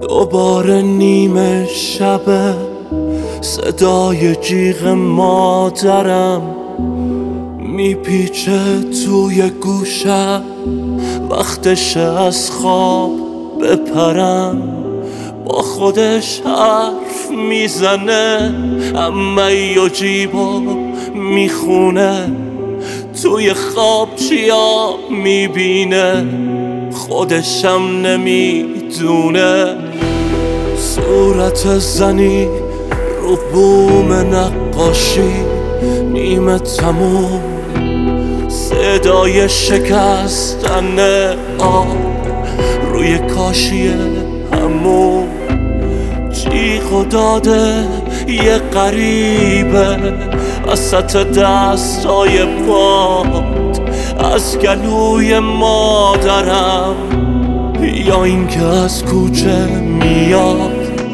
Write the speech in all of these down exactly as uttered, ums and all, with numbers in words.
دوباره نیمه شبه، صدای جیغ مادرم میپیچه توی گوشم. وقتشه از خواب بپرم، با خودش حرف میزنه، عمه و جیبا میخونه، توی خواب چیا میبینه خودشم نمیدونه. صورت زنی رو بوم نقاشی نیمه تموم، صدای شکستن آب روی کاشی همون، جیغ و داده یه غریبه وسط دستای باد، از گلوی مادرم یا اینکه از کوچه میاد.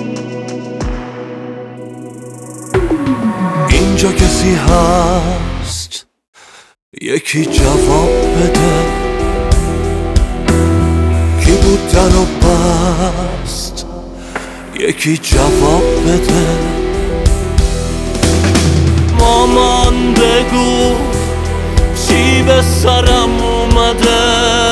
اینجا کسی هست یکی جواب بده، کی بود در و بست یکی جواب بده. مامان بگو چی به سرم اومده،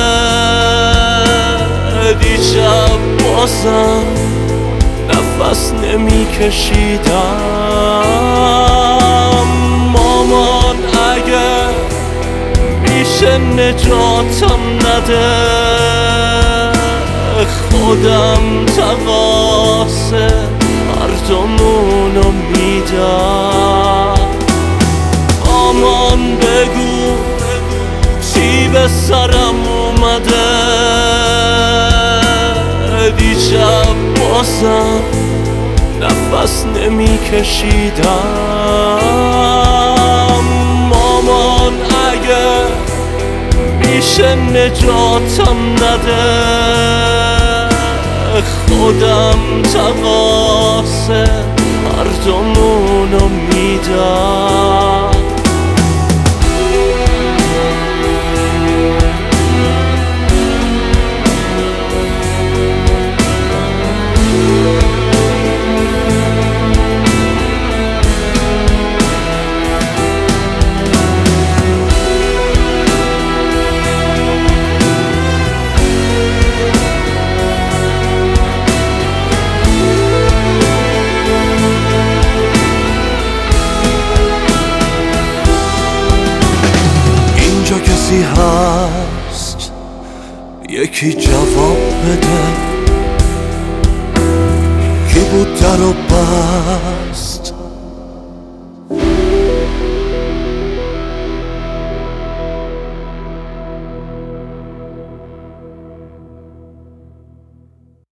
دیشب بازم نفس نمی کشیدم. مامان اگه میشه نجاتم نده، خودم تقاصه هر دومونو میدم. مامان بگو چی به سرم اومده، دیشب بازم نفس نمی کشیدم. مامان اگه میشه نجاتم نده، خودم تقاصه هر دومونو میدم. کسی هست یکی جواب بده، کی بود در و بست